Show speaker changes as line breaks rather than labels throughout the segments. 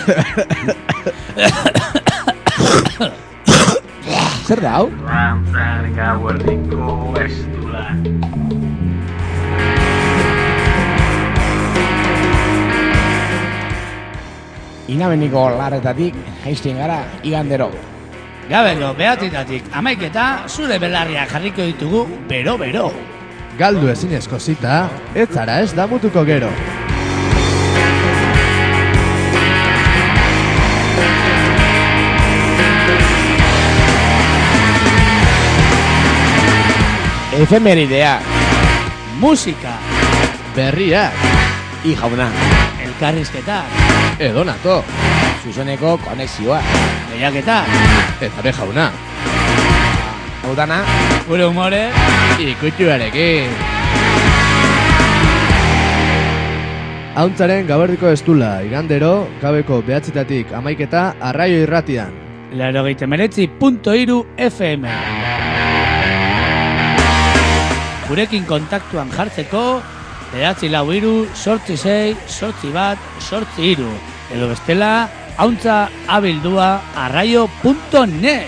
Zer da hau?
Rantzaren gauerdiko estula.
Inabeniko larretatik jaisten gara igandero.
Gabeko behatitatik 11 zure belarriak jarriko ditugu bero-bero.
Galdu ezinezko zita, ez zara ez damutuko gero.
Efemeridea,
Musika,
Berriak,
i jauna,
elkarrizketak,
edonato,
zuzeneko konexioa.
lehiaketak,
eta be jauna,
Hau dana,
gure humore,
ikutuarekin. Hauntzaren gaberdiko estula, igandero, gabeko 9:00 Arraio Irratian.
89.3 FM. Gurekin kontaktuan jartzeko 943-868-1 edo bestela hauntza_abildua@arraio.net.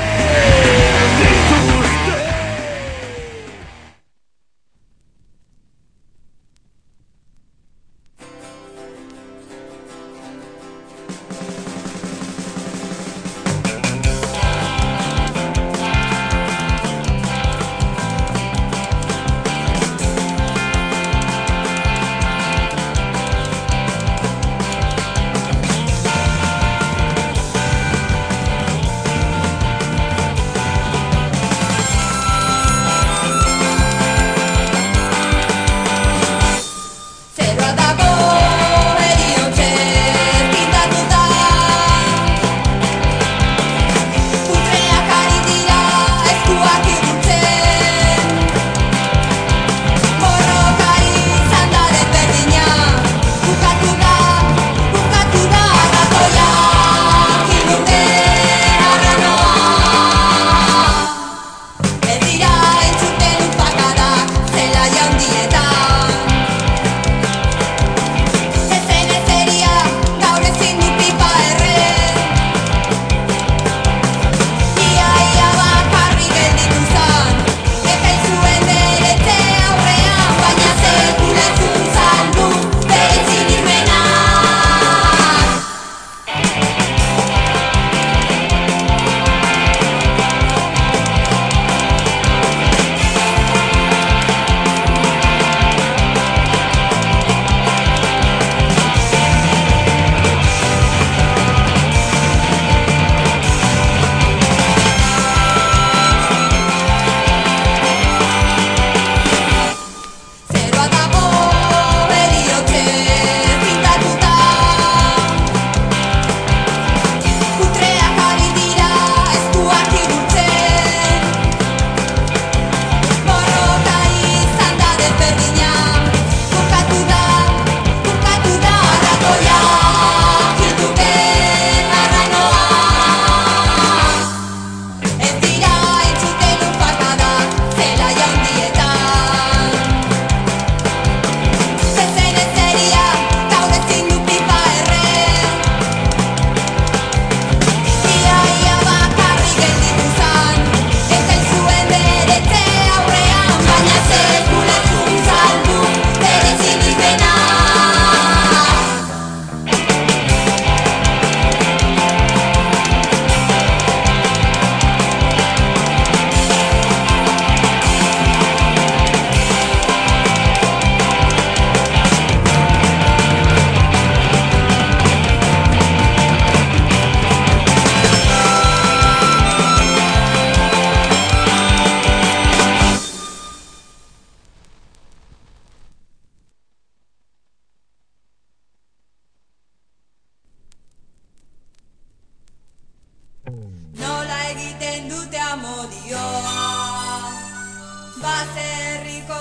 baserriko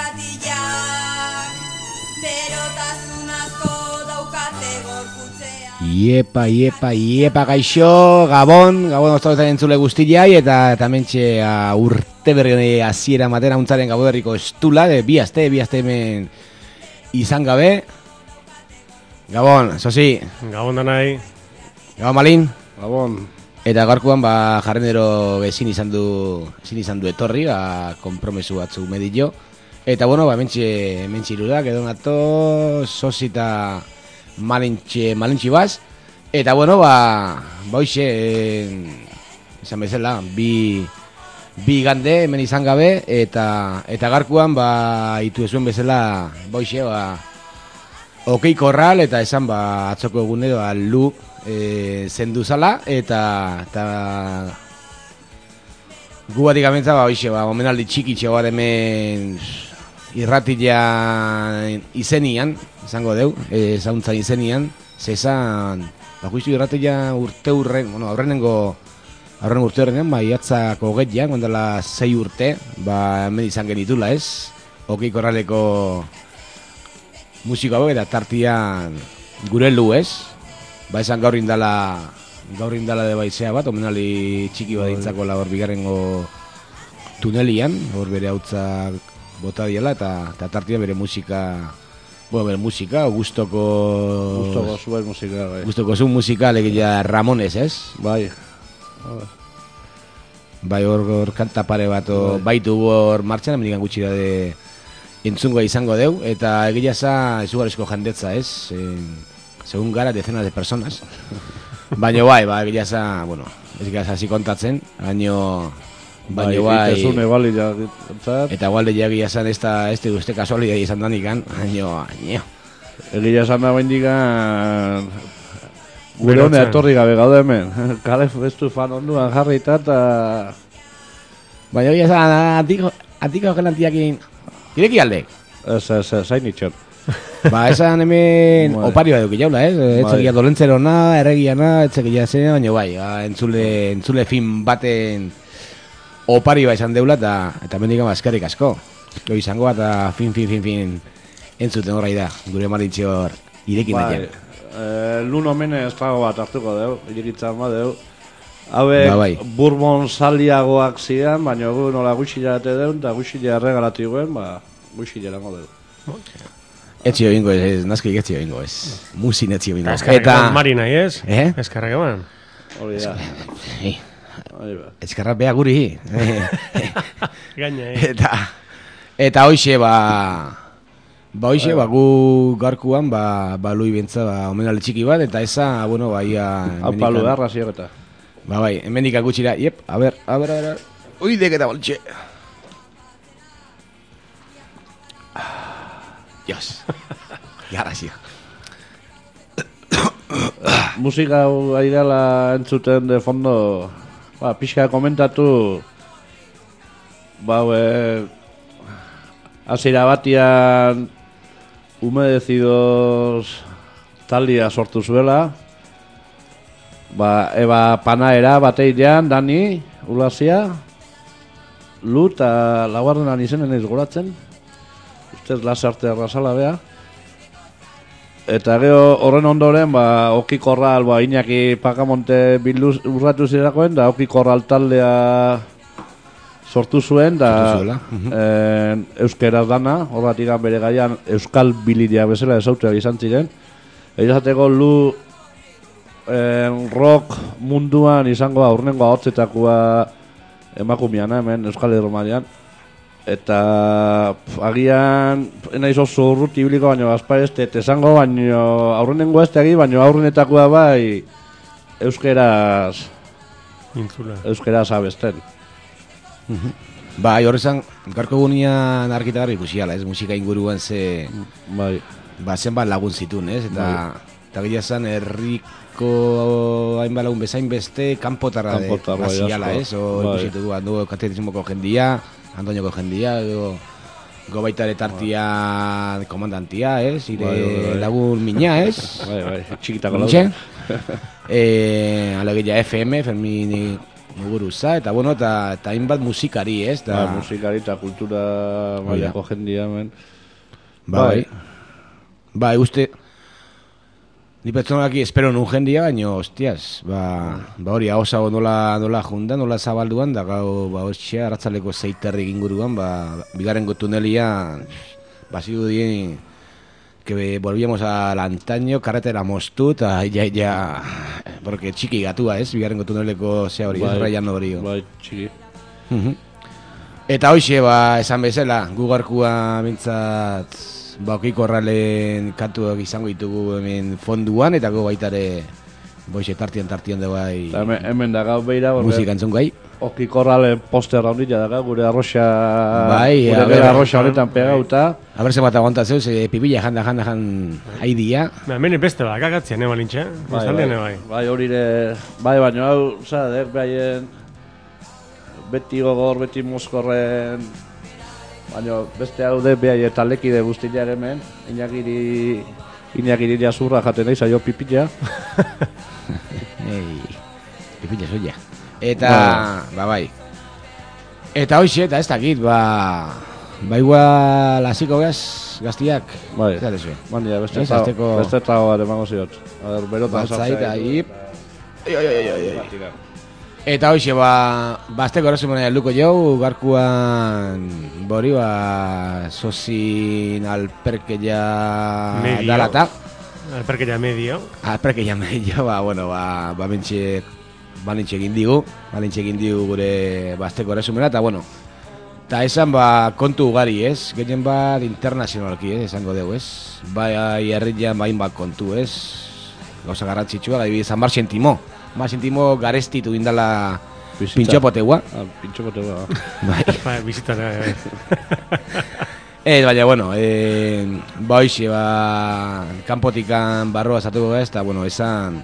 neskatillak berotasun asko daukate gorputzean.
Iepa gaixo, Gabon oztautzen entzule guztiai eta mentxe urte berri hasiera matera untzaren Gabo Herriko estula, bi aste hemen izan gabe. Gabon, sozi,
Gabon danai.
Gabon Malin.
Gabon.
Eta gaurkoan jarrenero ezin izan du etorri, konpromesu batzu medillo. Eta bueno, mentxe irurak, edo nato, sozi eta malintxi baz. Eta bueno, hoxe, esan bezala, bi gande hemen izan gabe, eta gaurkoan itu ezuen bezala, hoxe, okei korral, eta esan atzoko egune lu zendu zala, eta gu batik amentza hoxe, omenaldi txikitxe bat hemen irratila izenian, izango deu, zauntzan izenian, zezan, juizu irratila aurrenengo urte horrenean, iatzako getian, gondala 6 urte, hemen izan genitula ez, okei korraleko musiko hau eta tartian gure lu ez, esan gaur indala de baizea bat, omenali txiki bat dintzako hor bigarrengo tunelian, hor bere hautzak bota diela, eta tartian bere musika, gustoko zuen musika, bai. Gustoko zuen musika, legila Ramones, ez?
Bai.
Bai, hor kanta pare bat, baitu hor martxan, amerikan gutxi da de entzungoa izango deu, eta egia za izugarrizko jendetza, ez? Segun gara, decenas de personas. Baina bai, egia za, bueno, ez gara hasi kontatzen, baina bai...
Itezune bali ja...
Eta gualde ja egia zan, ez uste kasualidea izan danikan, baina...
Egia zan da bendikan... Gure honea etorri gabe gaude hemen. Kale festu fan onduan jarrita eta...
Baina egia zan, atiko gelantiakin... Ireki alde?
Zain itxon.
Esan hemen oparioa eduki jaula, etxekia dolentzerona, erregiana, etxekia zen, baina bai, entzule fin baten oparioa izan deula, eta mendikan bazkarrik asko. Izango bat, fin entzuten horrai da, gure marintxe hor irekin datean.
Lun omen ez trago bat hartuko deu, irekitzan bat deu. Hauek Bourbon saliagoak zidan, baina gu nola guixila ate deun, eta guixila regalatu guen, guixila erango deu.
Etxio bingo ez, nazkoik etxio bingo ez. Musin etxio bingo.
Eskarrak mari nahi ez?
Eskarrak
eman? Hori da.
Eskarrak beha guri.
Gaina,
Eta hoxe, gu garkuan, lui bentsa, omenale txiki bat, eta eza, bueno,
Apalu da, raziogeta.
Hemendik gutxira, a ber. Oidek eta boltxe. Dios. Garazio.
Musika hau ari dela entzuten de fondo, pixka komentatu, hasiera batian Humedecidos talia sortu zuela, Eba Panaera bateidean, Dani, Ulazia, Lu eta laugarrenan izenen ez goratzen, ustez lasarte arrasala bea. Eta gero horren ondoren, Oki Korral, Iñaki Pagamonte bilduz urratu zirakoen, da Oki Korral taldea sortu zuen, da euskeraz dana, horretik bere gaian euskal bilidia bezala ezautuak izan ziren. Egizateko Lu rock munduan izango aurrengo ahotzetako emakumean hemen Euskal Hermanian. Eta agian naiz oso urruti ibiliko, baina azparezte esango, baina aurrenengo egi, baina aurrenetakoa bai euskeraz abesten.
Horrezan, garko gunean argitagarri ikusiala, ez musika inguruan zen bat lagun zitun, ez? Eta gila zen herriko hainbat lagun bezain beste kanpotarra baziala, ez? Ikusitu du, katetismoko jendia, Antoñoko jendia, gobaitare tartia komandantia, ez? Ire lagun mina, ez?
Txikitako lagun.
Alegila FM, Fermin Muguruza, eta bueno, eta hainbat musikari, ez?
Musikari eta kultura mailako jendia, men.
Uste, ni pertsonalaki espero nun jendia, baina, hostias, hori, hausago nola jundan, nola zabalduan, da gau, hostia, arratzaleko zeiterrik inguruan, bigarrengo tunelia, ziru dien, que volvíamos al antaño, carretera moztu, eta ja, porque txiki gatua, ez? Bigarrengo tuneleko zea hori, ez? Raiano hori.
Bai, txiki.
Eta hoxe, esan bezala, gu gaurkoa mintzat, okiko horralen kantuak izango ditugu hemen fonduan, eta gu baitare, boixe, tartian de bai...
Hemen da gau beira,
musika entzun gai.
Okiko horralen poster haundila daga, gure arroxa...
Bai,
gure arroxa honetan pegauta.
A ber, zemat aguantatzeu, pipila jan haidia.
Hemen beste bat, kakatzia, ne balintxe?
Bai, horire... Bai, baina hau, zadek, behaien... Beti gogor, beti mozkorren... Baina beste hau de behai eta lekide guztiak hemen. Inakiri jazurra jaten nahi, zaio pipila.
Pipila zoia. Eta, bai. Eta hoxe, eta ez dakit, igual hasiko gaztiak.
Bai, mandia, beste trago bat emango ziot. A ber, berotan sartzea.
Eta hoxe, azteko erresumenea luko jau, garkuan bori, sozin alperkeia dalata.
Alperkeia medio.
Alperkeia medio, mentxe balintxe egin digu gure azteko erresumena, eta eta esan kontu ugari, ez? Gehien bat internazionalki, esango dugu, ez? Bai herrian hainbat kontu, ez? Gauza garrantzitsua, adibidez, Marxentimo garestitu indala pintxopotegua.
Pintxopotegua.
Bai, bizitara.
Baina, hoxe, kanpotikan barroa zatuko ez, eta, esan...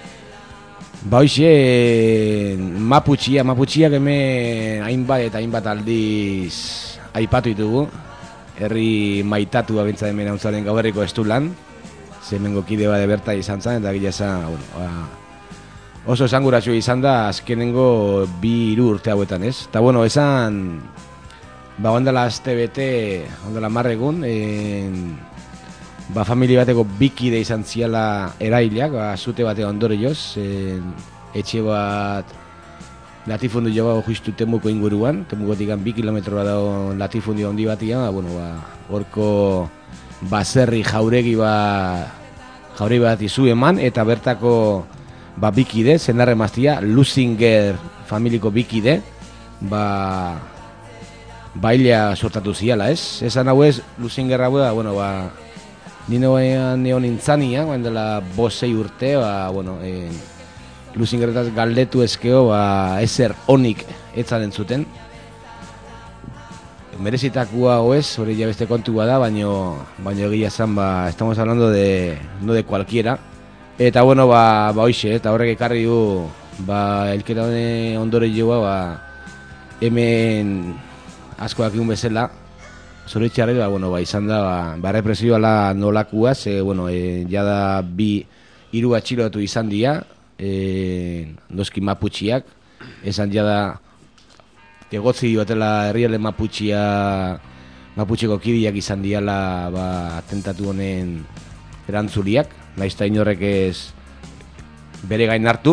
Hoxe, Mapuchiak hemen hainbat aldiz aipatu ditugu. Herri maitatu abentza hemen hauntzaren gauerriko estulan. Zemengo kide bade berta izan zen, eta gila esan, oso esanguratxo izan da azkenengo 2-3 urte hauetan, ez? Eta, esan, ondala azte bete, ondala marregun, familia bateko bikide izan ziala erailak, zute batea ondore joz, etxe bat latifundu jo justu Temuko inguruan, Temukotik 2 kilometro bat dago latifundu handi batia, horko baserri jauregi bat izu eman, eta bertako bikide, zenarre maztia, Lusinger familiko bikide, baila sortatu ziala, ez? Esan hau ez, Lusinger hau da, nino neon intzania, dela 5-6 urte, Lusingerretaz galdetu ezkeo, ezer onik etzaren zuten. Merezitakua hoez, hori ja beste kontua da, baino egia zan, estamos hablando no de cualquiera. Eta hoxe, eta horrek ekarri du, elkera ondore joa, hemen askoak egun bezala, zoritxarri, izan da, represioa nolakua, jada 2 atxilotu izan dira, noski Mapuchiak, esan jada, egotzi batela herriale Mapucheko kidiak izan diala atentatu honen erantzuliak, naizta inorrek ez bere gain hartu,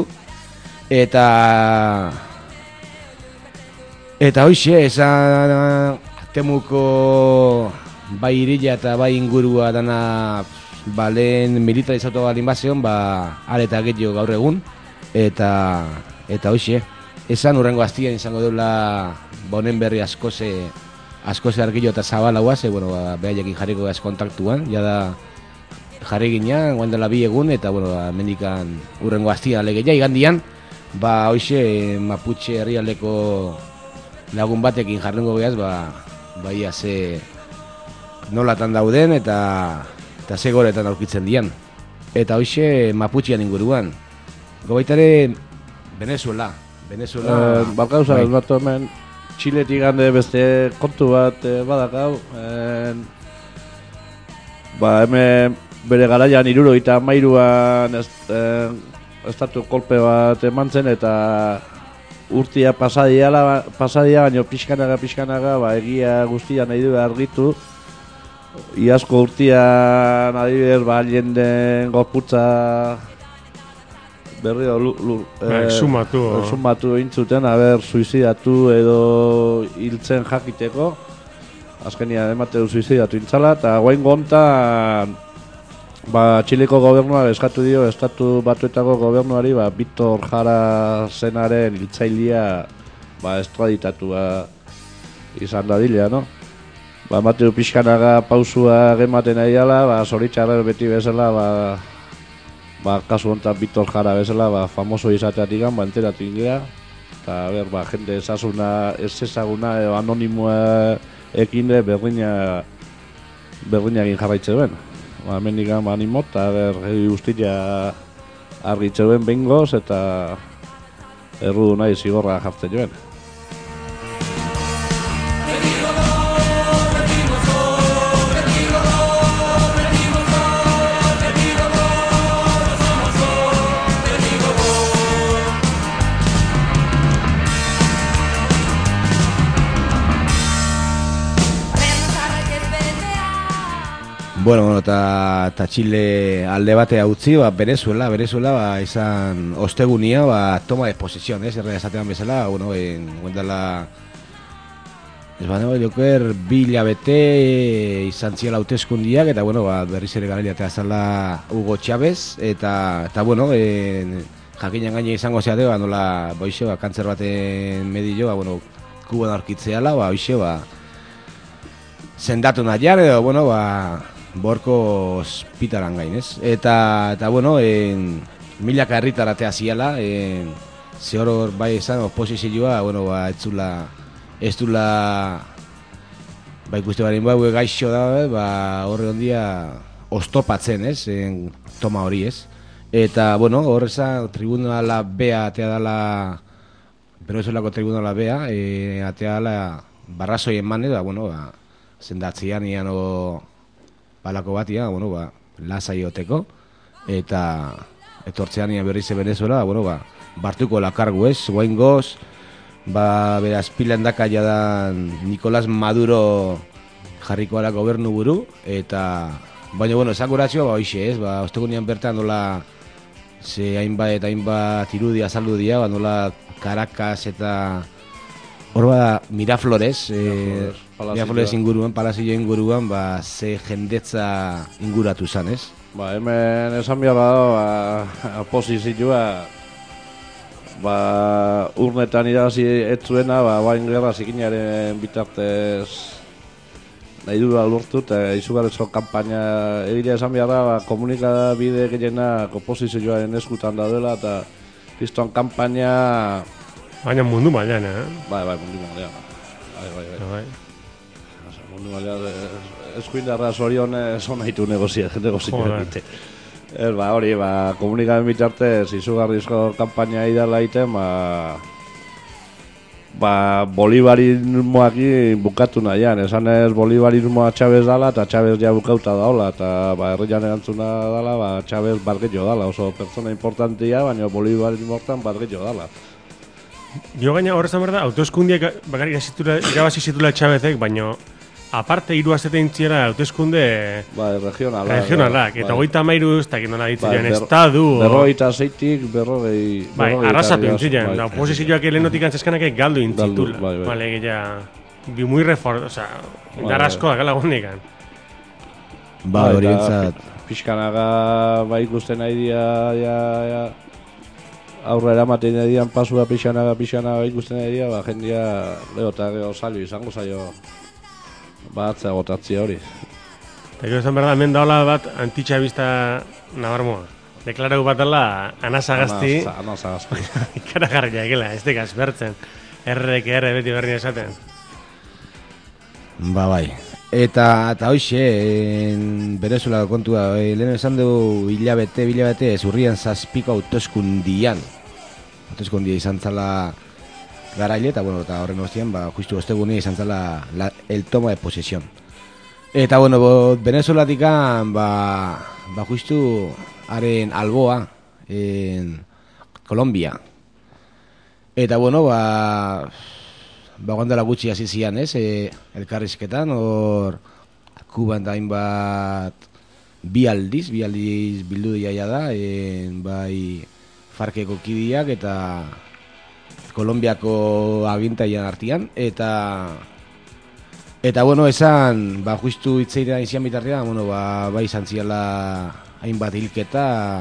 eta hoxe, esan Temuko bai irila eta bai ingurua dana lehen militarizatu balin bazeon, areta gehiago gaur egun, eta hoxe, esan urrengo aztian izango deula bonen berri askoze argillo eta zabala guaz, behaiekin jarriko gaz kontaktuan, jada jarri ginean, guan dela 2 egun, eta mendikan urrengo aztian alegeia, igandian, hoxe Mapuche herrialdeko lagun batekin jarrengo gehaz, baia ze nolatan dauden eta ze goretan aurkitzen dian. Eta hoxe Mapuchean inguruan. Gobaitare Venezuela.
Balkauza, batu hemen Txiletik gande beste kontu bat badakau. Hemen bere garaian 73an estatu kolpe bat eman zen, eta urtia pasadia, baina pixkanaga, egia guztia nahi du argitu. Iazko urtian, adibidez, jenden gorputza berri sumatu intzuten, suizidatu edo hiltzen jakiteko. Azkenian emate du suizidatu intzala, eta guain gontan Txileko gobernuak eskatu dio, estatu batuetako gobernuari, Victor Jara zenaren hiltzailia, estraditatua izan dadila, no? Mateo Pixkanaga pausua gematen ari dela, zoritxarrer beti bezala, kasu honetan Victor Jara bezala, famoso izateatik enteratik gira. Eta, jende ezaguna, anonimoa ekinde berdina egin jarraitze duen. Hemendik animo eta guztia argitze duen behingoz eta errudu nahi zigorra jartzen joen.
Bueno, eta Txile alde batea utzi, Venezuela izan ostegunia, toma de posesión, erre esatean bezala, guendala, ez joker, 2 hilabete izan ziela hauteskundiak, eta, berriz ere garailatea zala Hugo Chávez, eta jakinan gaine izango zeate, nola, kantzer baten medillo, kuban aurkitzeala, sendatu nahiar, edo, borko ospitalan gainez. Eta milaka herritaratea ziala, ze hor bai esan oposizioa, ez dula, ikuste baren gaixo da, horre ondia ostopatzen, toma hori, ez? Eta, hor esan, tribunala bea atea dala, Venezuelako tribunala bea, atea dala barrazoi eman, zendatzean ian balako batia, lasai oteko, eta etortzean berriz Venezuela, bartuko lakargu ez, guain goz, beraz pilandaka jadan Nicolás Maduro jarriko ala gobernu buru, eta, esan guratxoa, hoxe ez, ostegunean bertan nola, ze hainbat irudi azaldu dia, nola Caracas eta hor Miraflores inguruan, Palazio inguruan, ze jendetza inguratu zan, ez?
Hemen esan behar da, oposizioa, urnetan irabazi etzuena, bain gerra zikinaren bitartez nahi dura lortu, eta izugarrizko kampaina egile esan behar da, komunikabide gehienak oposizioaren eskutan da dela, eta kriston kampaina...
Baina mundu mailan,
mundu mailan. Mundu mailan, eskuindarra zorion zon haitu negozia egite. Hori, komunikaben bitartez izugarrizko kampaina idala egiten, bolibarismoak bukatu nahian. Esan ez bolibarismoa Chávez dala, eta Chávez ja bukauta daola, eta herrian erantzuna dala, Chávez bargetxo dala, oso pertsona importantia, baina bolibarismo hortan bargetxo dala.
Jo gaina horrezan berda, autoeskundiak bakarrik irabazi zitula Chávezek, baina aparte 3 astete intziera autoeskunde regionalak, eta 33 ez dakit nola ditzen estadu...
46-tik, 40...
arrasatu intziren, da oposizioak lehenotik antzeskanak galdu intzitula. Bale, bi muy indarrasko da galagonik.
Hori entzat...
Pixkanaga ikusten nahi dia... aurra eramaten edian pasua pixanaga ikusten edia, jendia leo eta gero salio izango zaio batzea gotatzia hori.
Eta gero esan behar da, hemen daola bat antitxabista nabarmoa. Deklarau bat dela Anasagasti.
Anasagasti.
Ikaragarria egela, ez dekaz bertzen. Errek beti berri esaten.
Bai. Eta hoxe, Venezuela kontua, lehen esan du hilabete, zurrian 7 hauteskundian. Hauteskundia izan zala garaile, eta horren ostian, justu ostegunia izan zala el toma de posesión. Eta Venezuelatikan, justu haren alboa, en Colombia. Eta guandala gutxi hasi zian, ez, elkarrizketan, hor Kuban da hainbat bi aldiz bildu diaia da, bai Farkeko kidiak eta Kolombiako agintaian artean, eta esan, justu hitzeirean izan bitartean, bai izan ziala hainbat hilketa,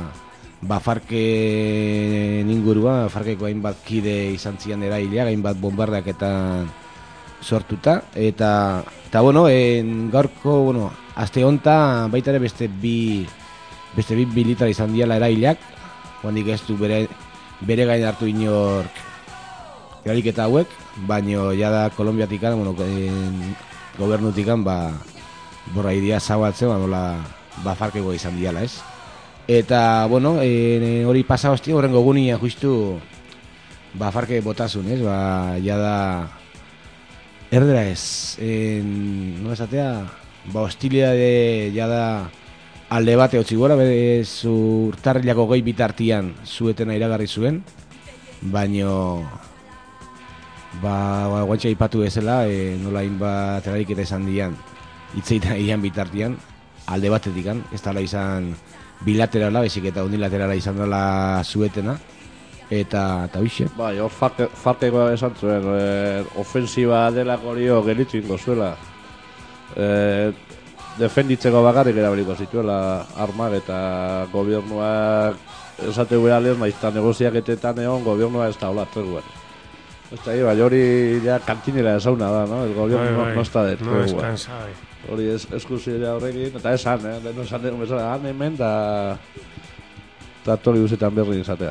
Farken ingurua, Farkeko hainbat kide izan zian erailea, hainbat bombardaketan sortuta, eta bueno, gaurko, aste honta baita ere beste bi militar izan diala eraileak, handik ez du bere gain hartu inork erailketa hauek, baino jada Kolonbiatikan, gobernutikan, borra idea zabaltzen, Farkeko izan diala, ez? Eta, hori pasa hostia, horrengo gunia justu Farke botasun, ez? Jada erdera ez, no esatea, hostilidade jada alde bate hotzi gora, urtarrilako gehi bitartian zuetena iragarri zuen, baino guantxa ipatu bezala, nola hainbat eragiketa izan dian, hitzeita ian bitartian, alde batetik, ez dala izan bilaterala, bezik eta unilaterala izan dela zuetena, eta bixe.
Bai, hor Farkekoa esan zuen, ofensiba delako hori gelitzingo zuela. Defenditzeko bakarrik erabiliko zituela armak eta gobiernuak esate gure alez, maizta negoziaketetan egon, gobiernuak ez da hola atzerguen. Ez da, bai, hori ja kantinera esauna da, no? El gobierno no está de tregua. Hori eskusilea horrekin, eta esan, lehenu esan dugu bezala, han hemen, eta tori guzetan berri izatea.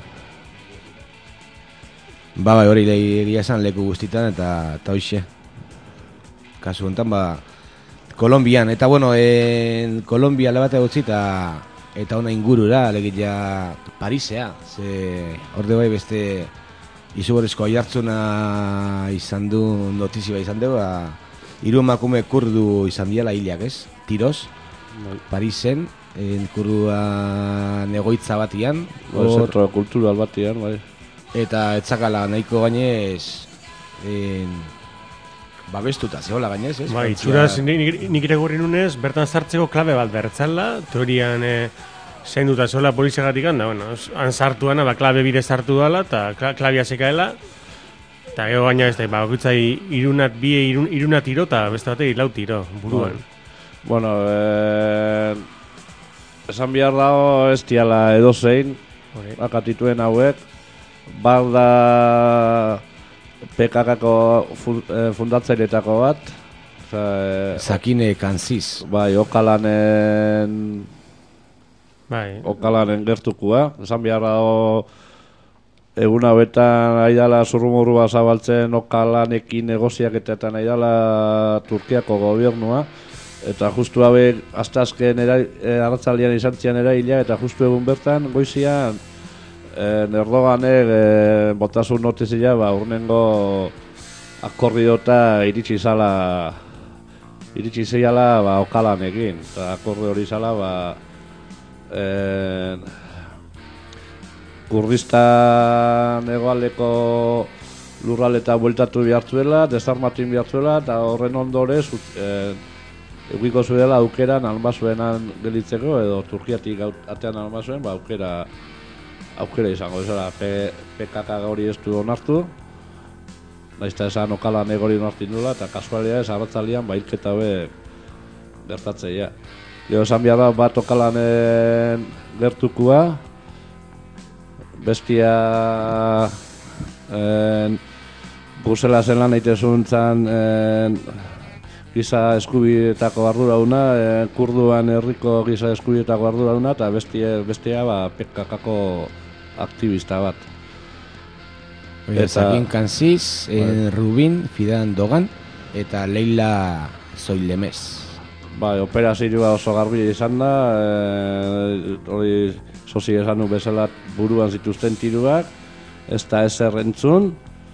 Bai, hori egia esan leku guztitan, eta hoxe. Kasu honetan, Kolonbian, eta Kolombia lebate gutxi, eta ona ingurura, legitza Parisea, ze horde bai beste izugarrizko aiartzuna izan du, notizia izan dugu, hiru emakume kurdu izan diala hilak, ez? Tiroz, Parisen, kurduan egoitza batian.
Zentro kultural batian, bai.
Eta etzakala nahiko gainez, babestuta zehola gainez, ez?
Bai, itxuraz, nik iregurri nunez, bertan sartzeko klabe bat bertzala, teorian zein duta zehola poliziagatik handa, han sartuana, klabe bide sartu dala, eta klabia zekaela, eta gero gaina ez da, bakitzai iruna tiro, eta beste batei lau tiro, buruan.
Bueno, esan behar dago ez diala edozein, akatituen hauek, da PKKko fundatzaileetako bat,
Sakine Kanziz.
Bai, Okalanen gertukua. Esan behar dago egun hauetan aidala zurrumurrua zabaltzen Okalanekin negoziaketetan aidala Turkiako gobernua. Eta justu hauek astazken arratzaldian izan zian eraila, eta justu egun bertan goizian Erdoganek botasun notizia urnengo akordiota iritsi zala Okalanekin, eta akordio hori zala Kurdistan hegoaldeko lurraleta bueltatu behartzuela, desarmatin behartzuela, eta horren ondorez eukiko zuela aukeran almazuenan gelitzeko, edo Turkiatik atean almazuen, aukera izango, PKK hori ez du onartu, naizta esan Okalanek hori onartu indula, eta kasualia ez arratzalian hilketa hobe gertatzeia. Gero esan behar da bat Okalanen gertukua, bestia Bruselasen lan eitezuntzan giza eskubietako ardurauna, Kurduan herriko giza eskubietako ardurauna, eta bestia PKKko aktivista bat.
Sakin Kanziz, Rubin Fidan Dogan, eta Leila Zoilemez.
Bai, operazioa oso garbi izan da, hori sozi esan du bezala buruan zituzten tiruak, ez da ezer entzun.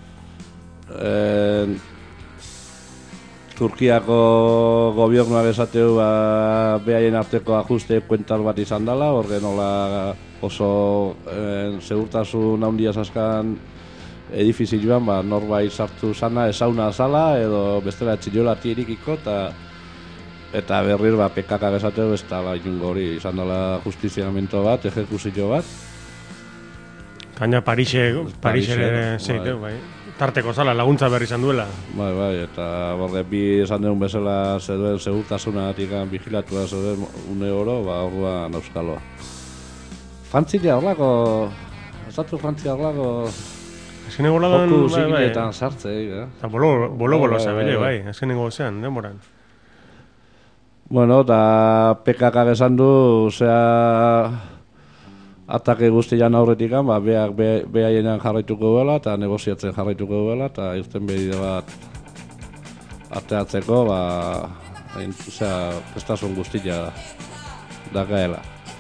Turkiako gobiernuak esateu behaien arteko ajuste kuental bat izan dela, horren hola oso segurtasun handia zaskan edifizioan, norbait sartu zana esauna zala, edo bestela etxillola tierikiko, eta berrir PKK esateu ez da inungo hori izan dela justiziamento bat, ejekuzio bat.
Gaina Parisere, bai. Tarteko zala, laguntza berri izan duela.
Bai, eta borge bi esan deun bezala zeduen segurtasunagatik vigilatua zeduen une oro, orduan euskaloa. Frantzia horlako, estatu Frantzia horlako joku zikinetan sartzei,
Eta bolo zabele, bai, azkenengo zean, demoran.
Bueno, eta PKK esan du, atake guztian aurretik, beak behaienan jarraituko duela, eta negoziatzen jarraituko duela, eta irten behide bat ateatzeko, prestasun guztia dakaela.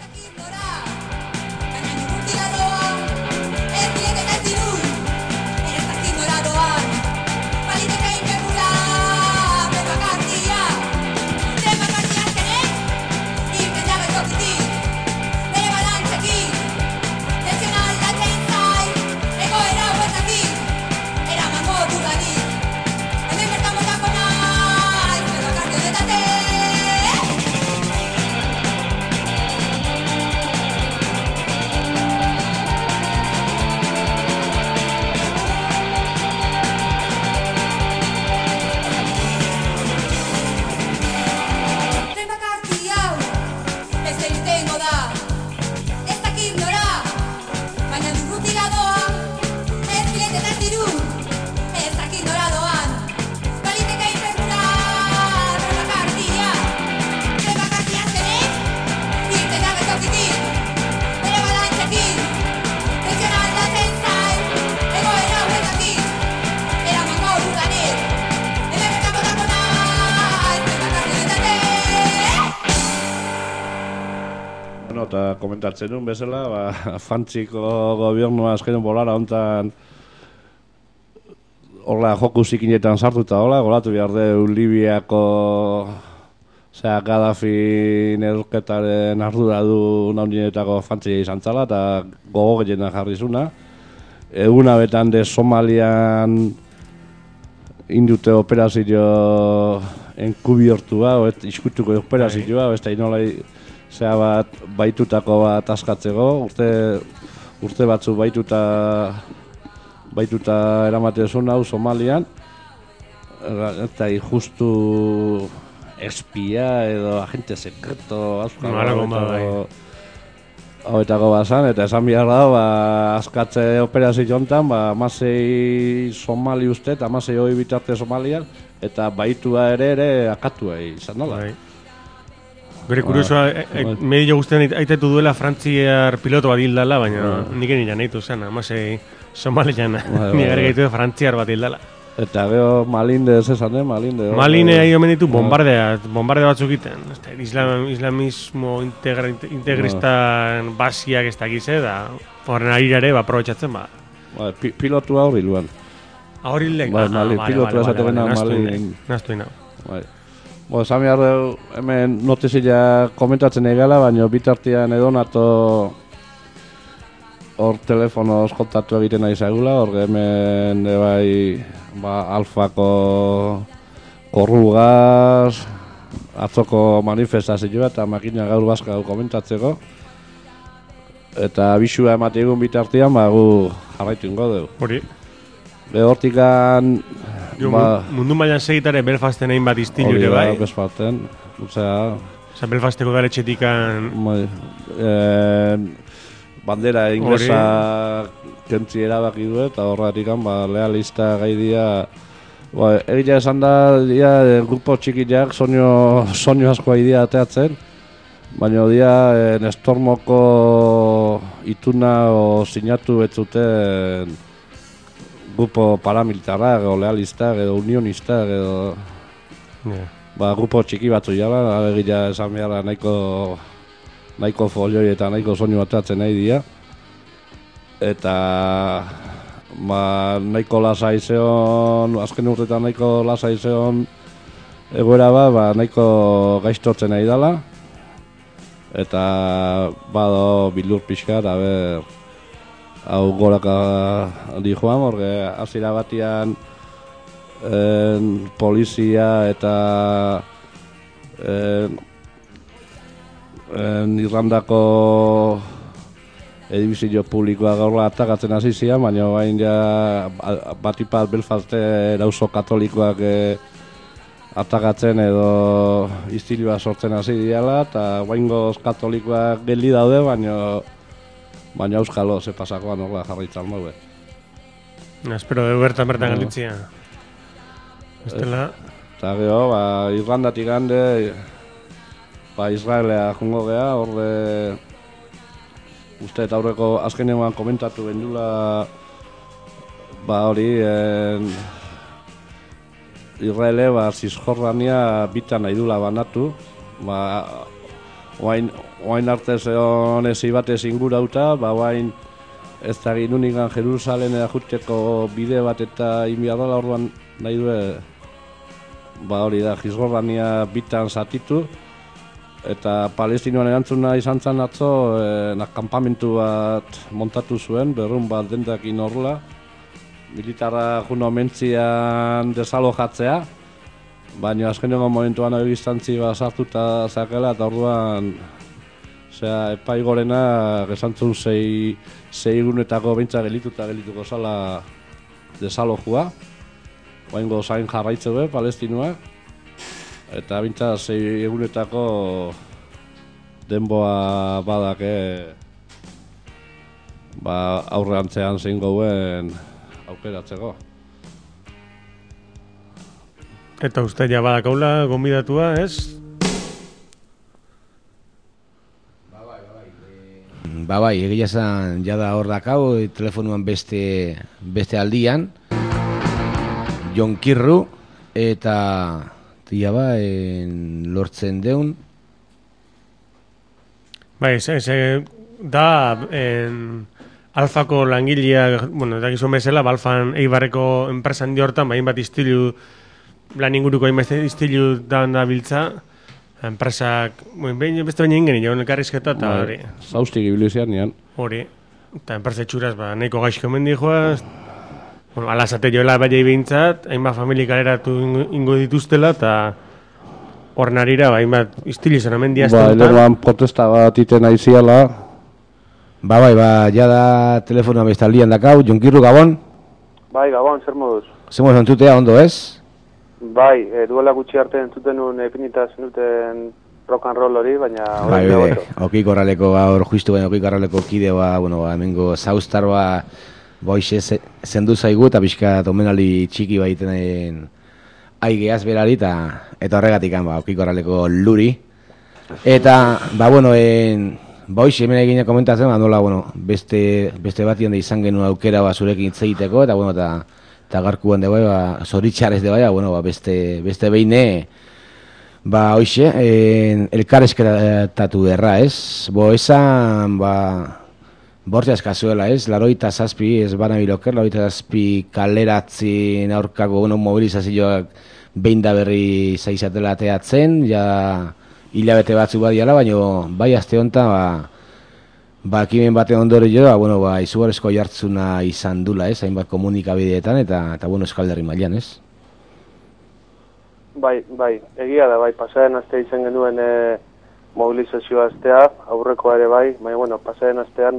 Eta komentatzen duen bezala, Frantziko gobernua azkenen bolara hontan horla joku zikinetan sartuta hola, golatu behar du Libiako Gaddafi neurketaren ardura du naunietako Frantzia izan zala eta gogo gehiena jarri zuna. Eguna betan de Somalian indute operazio enkubiertua, iskutuko operazioa, ez da inolai bat baitutako bat askatzeko, urte batzu baituta eramate zuen hau Somalian, eta justu espia edo agente sekreto hauetako bazan, eta esan behar dago, askatze operazio hontan, amasei Somali uste, eta amasei hori bitarte Somalian, eta baitua ere akatua izan nola.
Bere kuriosoa, medio guztien aitetu duela Frantziar piloto bat hildala, baina nik nire nahitu zen, amasei Somalian, nire gaitu Frantziar bat hildala.
Eta gero Malinde ez esan, Malinde.
Malinde ahi omen ditu bombardea batzuk iten. Islamismo integristan basiak ez dakize, da horren arirare aprobetxatzen ba.
Pilotua hori luan.
Hori lek?
Pilotua esaten Malin.
Naztu inau.
Esan behar dugu, hemen notizia komentatzen egala, baina bitartian edonato hor telefonoz kontatu egiten nahi zagula, hor hemen Alfako korrugaz, atzoko manifestazioa eta makina gaur bazka komentatzeko. Eta bisua emate egun bitartian, gu jarraitu ingo dugu.
Hori.
Hortikan...
Mundu mailan segitare Belfasten egin bat iztilu ere bai?
Belfasten,
Belfasteko galetxetikan...
Bandera inglesa kentzi erabaki du eta horretik lealista gai dia egia esan da grupo txikiak soinu asko idea ateatzen, baina dia Nestormoko ituna sinatu betzuten grupo paramilitarra edo lealista edo unionista edo grupo txiki batzu jala, egia esan behar nahiko folioi eta nahiko soinu atatzen nahi dira. Eta nahiko lasai zeon, azken urtetan nahiko lasai zeon egoera nahiko gaiztotzen nahi dela. Eta bado bildur pixka eta hau goraka di joan, horre hasiera batian polizia eta Irlandako edibizio publikoa gaurla atagatzen hasi zian, baina bain ja batipat Belfaste auzo katolikoak atagatzen edo istilua sortzen hasi diala, eta baingoz katolikoak geldi daude, baina euskalo ze pasakoan horla jarraitzan maue.
Espero dugu bertan gelditzia. Estela...
Eta gero, Irlandatik hande, Israelea jungo geha, horde... Uste eta aurreko azkenean komentatu gendula hori Israele Zisjordania bitan nahi dula banatu, oain arte honezi batez ingurauta, oain ez da ginunikan Jerusalen juteko bide bat eta inbiadala orduan nahi du hori da Zisjordania bitan zatitu, eta Palestinoan erantzuna izan zen atzo kampamentu bat montatu zuen, berrun bat dendakin horrela, militarra juno mentzian desalojatzea, baina azkenengo momentuan egiztantzi bat sartuta zakela, eta orduan epai gorena gesantzun 6 egunetako beintza gelituko zala desalojua, baingo zain jarraitzeu Palestinoak, eta bintza 6 egunetako denboa badak aurreantzean zein gauen aukeratzeko.
Eta uste ja badakaula gonbidatua, ez?
Bai, egia esan jada hor dakau, telefonuan beste aldian, Jon Kirru, eta tia lortzen deun.
Bai, da Alfako langilea, bueno, dakizun bezala, Alfan Eibarreko enpresan diortan, bain bat istilu, lan inguruko hain istilu da biltza, enpresak, beste baina ingen joan elkarrizketa, eta hori.
Zaustik ibilizian nian.
Hori, eta enpresa txuraz, nahiko gaizko mendi joaz, alazate joela bai bintzat, hainbat familia kaleratu ingo dituztela, eta hor narira, hainbat istilu izan amendi azten.
Leroan protesta bat iten aiziala.
Jada telefonoa bestaldian dakau, Jon Kirru, Gabon?
Bai, Gabon, zer moduz?
Zer moduz entzutea, ondo ez?
Bai, duela gutxi arte entzuten nuen epinita zenuten rock and roll hori, baina...
Okiko Arraleko, hor justu baina Okiko Arraleko kidea, hemengo Zaustar hoize zendu zaigu, eta pixka omenaldi txiki baiten aigeaz berari, eta horregatik Okiko Arraleko luri. Eta, hoize hemen egina komentatzen, nola, beste batian da izan genuen aukera zurekin hitz egiteko, eta garkuan de bai, zoritxarez de bai, beste beine, hoize, elkarrezketatu derra, ez? Esan, bortzea eskazuela, ez? 87, ez bana biloker, 87 kaleratzen aurkako mobilizazioak behin da berri zaizatela ateatzen, ja hilabete batzu badiala, baina bai azte honetan, ekimen baten ondorio da, izugarrizko jartzuna izan dula, ez? Hainbat komunikabideetan, eta Euskalderri mailan, ez?
Bai, egia da, pasaren aste izan genuen mobilizazio astea, aurreko ere bai, baina, pasaren astean,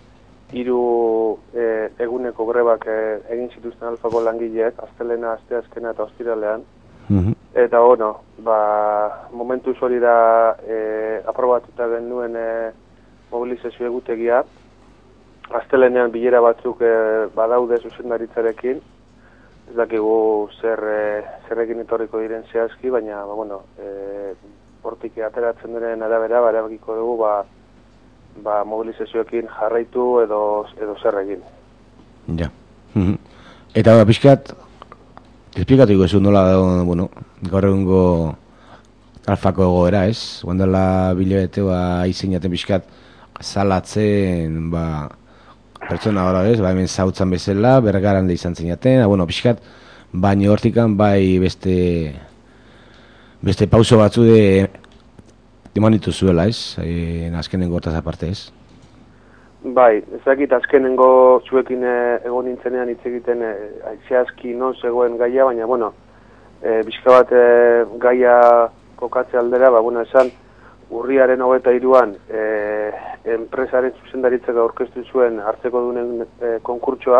3 eguneko grebak egin zituzten Alfako langileek, astelena, asteazkena eta ostiralean. Eta, momentu hori da aprobatuta genuen mobilizazio egutegia. Astelenean bilera batzuk badaude zuzendaritzarekin. Ez dakigu zerrekin etorriko diren zehazki, baina, hortik ateratzen diren arabera, erabakiko dugu, mobilizazioekin jarraitu edo zer egin.
Ja. Eta, pixkat, esplikatuko ez nola da, gaur egungo Alfako egoera, ez? Guandala bilebete, izeinaten pixkat, salatzen, pertsona gara, ez? Hemen zautzan bezala, bergaran da izan zeinaten, pixkat, baina hortikan, beste pauso batzu emanitu zuela, ez? Azkenengo hortaz aparte, ez?
Bai, ezakit azkenengo zuekin egon nintzenean hitz egiten zehazki non zegoen gaia, baina, bizka bat gaia kokatze aldera, esan urriaren 23an enpresaren zuzendaritzak aurkeztu zuen hartzeko dunen konkurtsoa.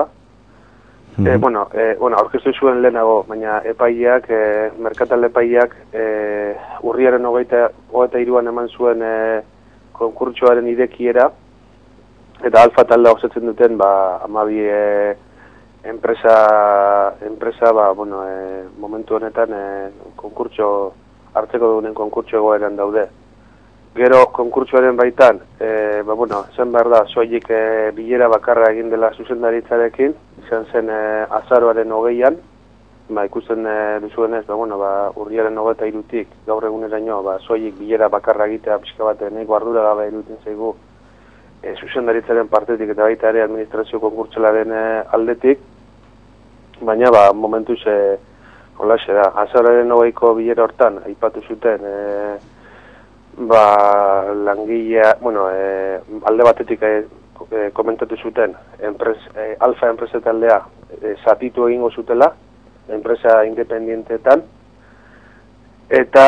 Aurkeztu zuen lehenago, baina epaileak, merkatal epaileak urriaren 23an eman zuen konkurtsoaren irekiera, eta Alfa taldea osatzen duten 12 enpresa momentu honetan hartzeko dunen konkurtso egoeran daude. Gero konkurtsoaren baitan, zen behar da, soilik bilera bakarra egin dela zuzendaritzarekin, izan zen azaroaren 20an, ikusten duzuenez, urriaren 23tik gaur eguneraino, soilik bilera bakarra egitea pixka bat nahiko ardura gabe iruditzen zaigu zuzendaritzaren partetik eta baita ere administrazio konkurtsalaren aldetik, baina momentuz holaxe da, azaroaren 20ko bilera hortan aipatu zuten langilea, alde batetik komentatu zuten Alfa enpresa taldea zatitu egingo zutela enpresa independienteetan, eta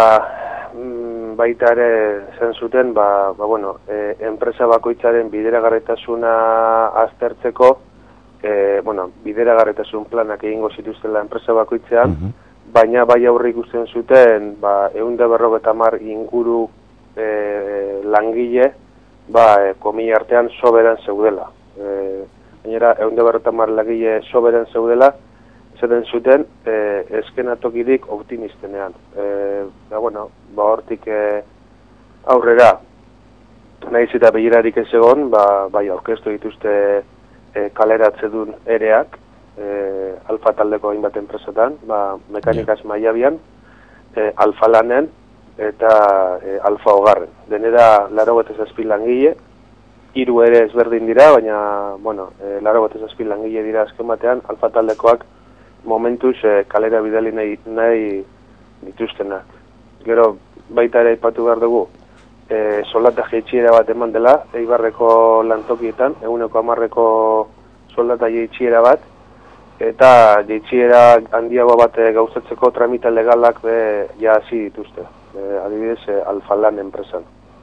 baita ere zen zuten enpresa bakoitzaren bideragarritasuna aztertzeko bideragarritasun planak egingo zituztela enpresa bakoitzean, baina bai aurre ikusten zuten 150 inguru langile komila artean soberan zeudela. Gainera 150 langile soberan zeudela zeren zuten eskenatokirik optimistenean. Hortik aurrera nahiz eta bilerarik ez egon, aurkeztu dituzte kaleratzedun ereak Alfa taldeko hainbat enpresetan, mekanikaz Maiabian, Alfa Lanen eta Alfa Hogarren. Denera 87 langile, 3 ere ezberdin dira, baina 87 langile dira azken batean, Alfa taldekoak momentuz kalera bidali nahi dituztenak. Gero baita ere aipatu behar dugu, soldata jaitsiera bat eman dela, Eibarreko lantokietan, 110ko soldata jaitsiera bat, eta jaitsiera handiago bat gauzatzeko tramita legalak hasi dituzte. Adibidez, Alfa Lan enpresan.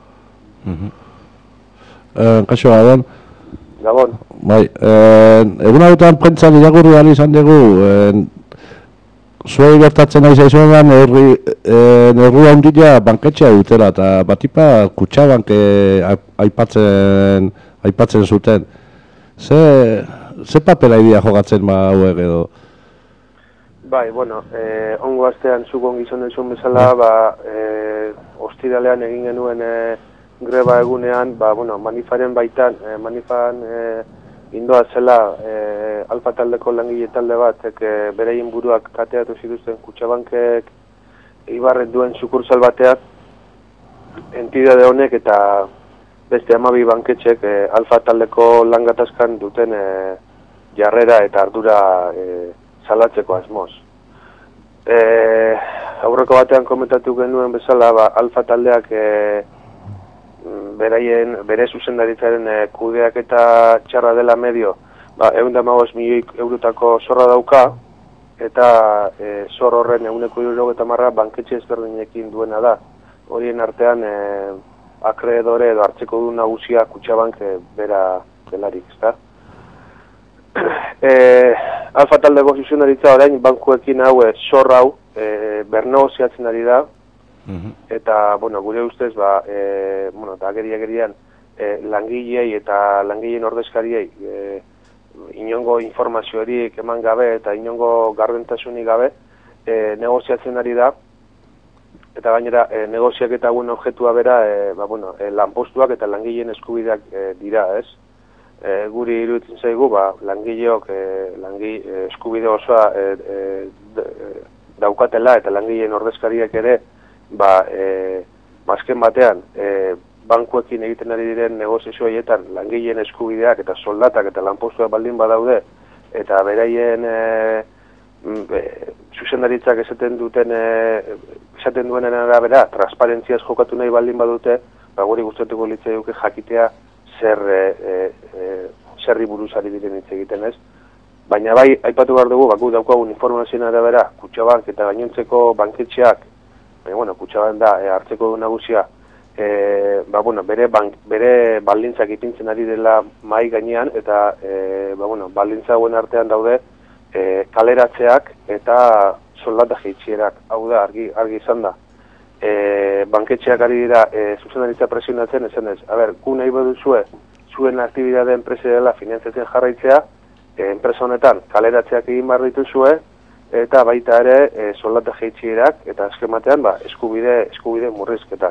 Kaixo, Gabon.
Gabon.
Bai, egun hauetan prentzan irakurri ahal izan dugu, zuei gertatzen nahi zaizuenan neurri handia banketxea dutela, eta batipa Kutxabank aipatzen zuten. Ze papela idea jogatzen hauek edo?
Bai, ongo astean zuk ongizon duzun bezala, ostiralean egin genuen greba egunean, manifaren baitan, manifan indoa zela Alfa taldeko langile talde batek bereien buruak kateatu zituzten Kutxabankek Eibarren duen sukursal bateak, entidade honek eta beste 12 banketxek Alfa taldeko langatazkan duten jarrera eta ardura salatzeko asmoz. Aurreko batean komentatu genuen bezala, Alfa taldeak bere zuzendaritzaren kudeak eta txarra dela medio, 115 milioi eurotako zorra dauka, eta zor horren 170 banketxe ezberdinekin duena da. Horien artean akreedore edo hartzeko du nagusia Kutxabank bera delarik, ezta? Alfa taldeko zuzendaritza orain bankuekin hau zor hau bernegoziatzen ari da, eta gure ustez eta agerian langilei eta langileen ordezkariei inongo informaziorik eman gabe eta inongo gardentasunik gabe negoziatzen ari da, eta gainera negoziaketa hauen objektua bera lanpostuak eta langileen eskubideak dira, ez? Guri iruditzen zaigu, langileok eskubide osoa daukatela eta langileen ordezkariak ere azken batean bankuekin egiten ari diren negoziazio haietan langileen eskubideak eta soldatak eta lanpostuak baldin badaude eta beraien zuzendaritzak esaten duenen arabera transparentziaz jokatu nahi baldin badute, guri gustatuko litzaizuke jakitea zerri buruzari diren hitz egiten, ez? Baina bai, aipatu behar dugu, guk daukagun informazioen arabera, Kutxabank eta gainontzeko banketxeak, Kutxabank da hartzeko du nagusia, bere baldintzak ipintzen ari dela mahai gainean, eta baldintza hauen artean daude kaleratzeak eta soldata jaitsierak. Hau da, argi izan da. Banketxeak ari dira zuzendaritza presionatzen, esan ez, gu nahi baduzue zuen aktibidade enpresa dela finantzatzen jarraitzea, enpresa honetan kaleratzeak egin behar dituzue, eta baita ere soldata jaitsierak, eta eskematean eskubide murrizketa.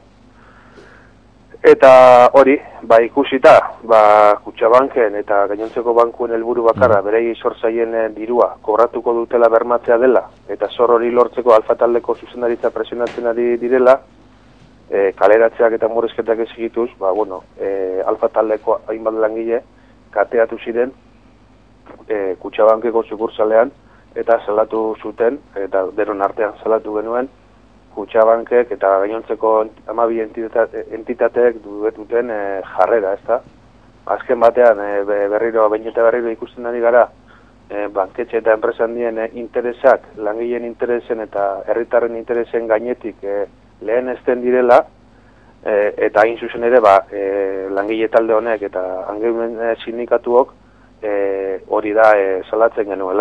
Eta hori, ikusita, Kutxabanken eta gainontzeko bankuen helburu bakarra berei zor zaien dirua kobratuko dutela bermatzea dela, eta zor hori lortzeko Alfa taldeko zuzendaritza presionatzen ari direla, kaleratzeak eta murrizketak ezigituz, Alfa taldeko hainbat langile kateatu ziren Kutxabankeko sukurtsalean, eta salatu zuten, eta denon artean salatu genuen, Kutxabankek eta gainontzeko 12 entitateek duten jarrera, ezta? Azken batean, behin eta berriro ikusten ari gara, banketxe eta enpresa handien interesak, langileen interesen eta herritarren interesen gainetik lehen ezten direla, eta hain zuzen ere, langile talde honek eta angeumen sindikatuok hori da salatzen genuela.